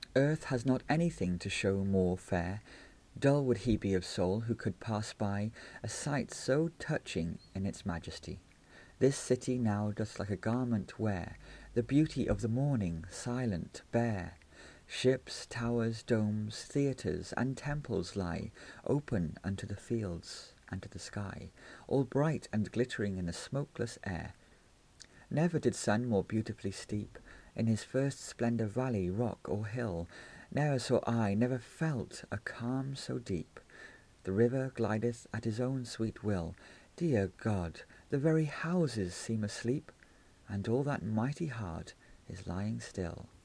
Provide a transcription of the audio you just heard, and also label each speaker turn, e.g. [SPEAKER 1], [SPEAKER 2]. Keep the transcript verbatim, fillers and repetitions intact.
[SPEAKER 1] Earth has not anything to show more fair. Dull would he be of soul who could pass by a sight so touching in its majesty. This city now doth like a garment wear the beauty of the morning, silent, bare. Ships, towers, domes, theatres, and temples lie open unto the fields and to the sky, all bright and glittering in the smokeless air. Never did sun more beautifully steep in his first splendour valley, rock, or hill. Ne'er saw I, never felt a calm so deep. The river glideth at his own sweet will. Dear God, the very houses seem asleep, and all that mighty heart is lying still.